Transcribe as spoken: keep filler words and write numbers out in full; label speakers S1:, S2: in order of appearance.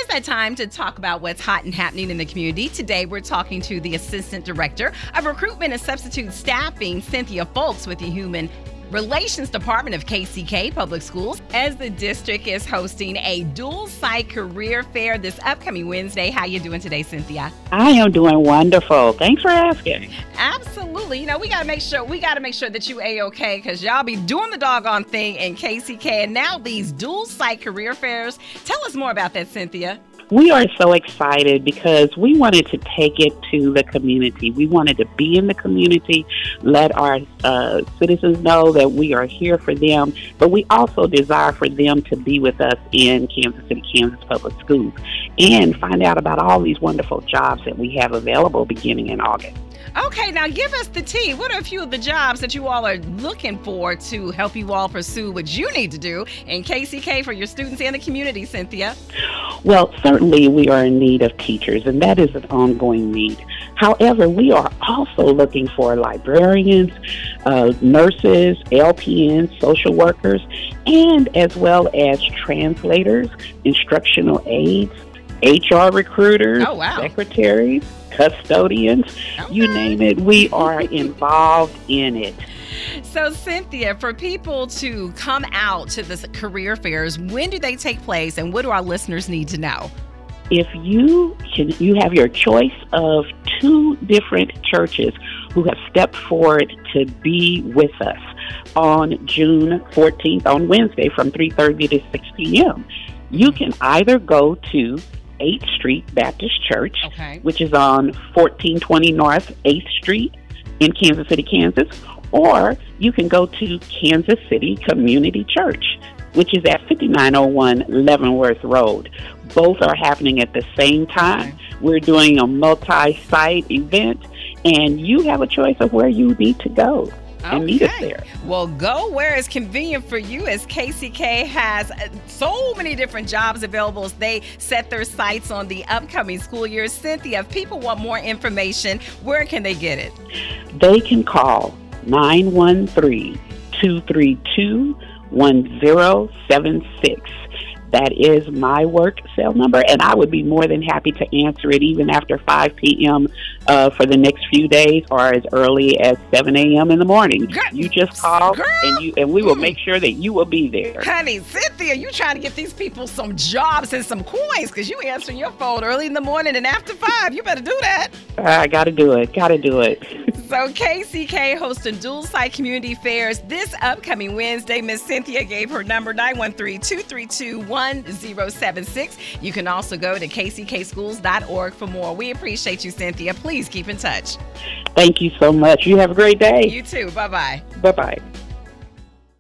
S1: that time to talk about what's hot and happening in the community. Today, we're talking to the Assistant Director of Recruitment and Substitute Staffing, Cynthia Folks, with the Human Relations Department of K C K Public Schools, as the district is hosting a dual site career fair this upcoming Wednesday. How you doing today, Cynthia?
S2: I am doing wonderful. Thanks for asking.
S1: Absolutely. You know, we got to make sure we got to make sure that you A-okay, because y'all be doing the doggone thing in K C K, and now these dual site career fairs. Tell us more about that, Cynthia.
S2: We are so excited because we wanted to take it to the community. We wanted to be in the community, let our uh, citizens know that we are here for them, but we also desire for them to be with us in Kansas City, Kansas Public Schools, and find out about all these wonderful jobs that we have available beginning in August.
S1: Okay, now give us the tea. What are a few of the jobs that you all are looking for to help you all pursue what you need to do in K C K for your students and the community, Cynthia?
S2: Well, certainly we are in need of teachers, and that is an ongoing need. However, we are also looking for librarians, uh, nurses, L P Ns, social workers, and as well as translators, instructional aides, H R recruiters,
S1: oh, wow.
S2: secretaries, custodians, okay. You name it, we are involved in it.
S1: So, Cynthia, for people to come out to the career fairs, when do they take place, and what do our listeners need to know?
S2: If you can, you have your choice of two different churches who have stepped forward to be with us on June fourteenth, on Wednesday, from three thirty to six p.m. You can either go to eighth Street Baptist Church, okay. which is on fourteen twenty North eighth Street in Kansas City, Kansas, or you can go to Kansas City Community Church, which is at fifty-nine oh one Leavenworth Road. Both are happening at the same time. Okay. We're doing a multi-site event, and you have a choice of where you need to go. And okay. meet us there.
S1: Well, go where is convenient for you, as K C K has so many different jobs available as they set their sights on the upcoming school year. Cynthia, if people want more information, where can they get it?
S2: They can call nine one three, two three two, one zero seven six. That is my work cell number, and I would be more than happy to answer it even after five p.m. Uh, for the next few days, or as early as seven a.m. in the morning. Girl, you just call, girl, and you and we will mm. make sure that you will be there.
S1: Honey, Cynthia, you trying to get these people some jobs and some coins, because you answering your phone early in the morning and after five. You better do that.
S2: I got to do it. Got to do it.
S1: So K C K hosting dual site community fairs this upcoming Wednesday. Miss Cynthia gave her number, nine one three, two three two, one zero seven six. You can also go to k c k schools dot org for more. We appreciate you, Cynthia. Please keep in touch.
S2: Thank you so much. You have a great day.
S1: You too. Bye-bye.
S2: Bye-bye.